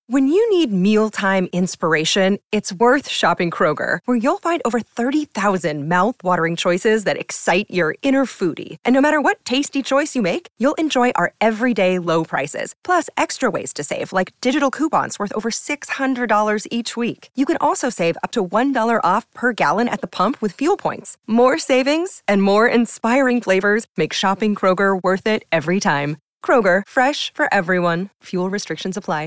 When you need mealtime inspiration, it's worth shopping Kroger, where you'll find over 30,000 mouth-watering choices that excite your inner foodie. And no matter what tasty choice you make, you'll enjoy our everyday low prices, plus extra ways to save, like digital coupons worth over $600 each week. You can also save up to $1 off per gallon at the pump with fuel points. More savings and more inspiring flavors make shopping Kroger worth it every time. Kroger, fresh for everyone. Fuel restrictions apply.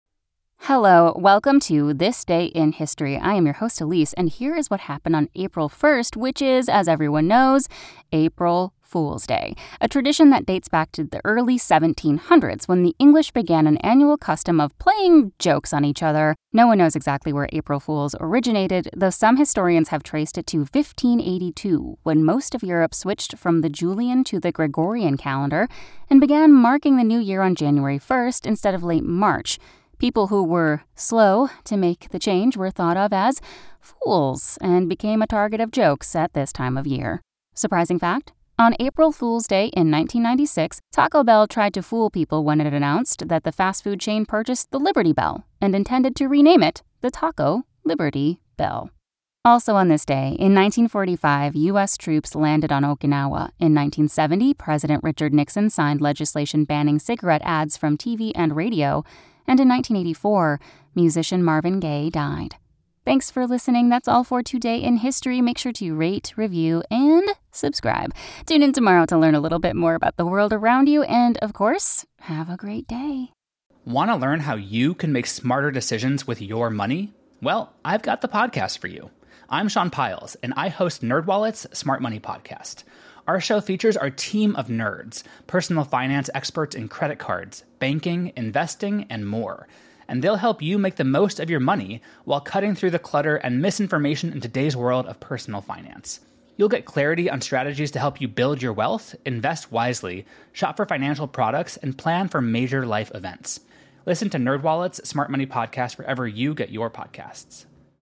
Hello, welcome to This Day in History. I am your host, Elise, and here is what happened on April 1st, which is, as everyone knows, April Fool's Day, a tradition that dates back to the early 1700s when the English began an annual custom of playing jokes on each other. No one knows exactly where April Fools originated, though some historians have traced it to 1582, when most of Europe switched from the Julian to the Gregorian calendar and began marking the new year on January 1st instead of late March. People who were slow to make the change were thought of as fools and became a target of jokes at this time of year. Surprising fact? On April Fool's Day in 1996, Taco Bell tried to fool people when it announced that the fast food chain purchased the Liberty Bell and intended to rename it the Taco Liberty Bell. Also on this day, in 1945, U.S. troops landed on Okinawa. In 1970, President Richard Nixon signed legislation banning cigarette ads from TV and radio. And in 1984, musician Marvin Gaye died. Thanks for listening. That's all for Today in History. Make sure to rate, review, and subscribe. Tune in tomorrow to learn a little bit more about the world around you. And, of course, have a great day. Want to learn how you can make smarter decisions with your money? Well, I've got the podcast for you. I'm Sean Piles, and I host NerdWallet's Smart Money Podcast. Our show features our team of nerds, personal finance experts in credit cards, banking, investing, and more. And they'll help you make the most of your money while cutting through the clutter and misinformation in today's world of personal finance. You'll get clarity on strategies to help you build your wealth, invest wisely, shop for financial products, and plan for major life events. Listen to NerdWallet's Smart Money Podcast wherever you get your podcasts.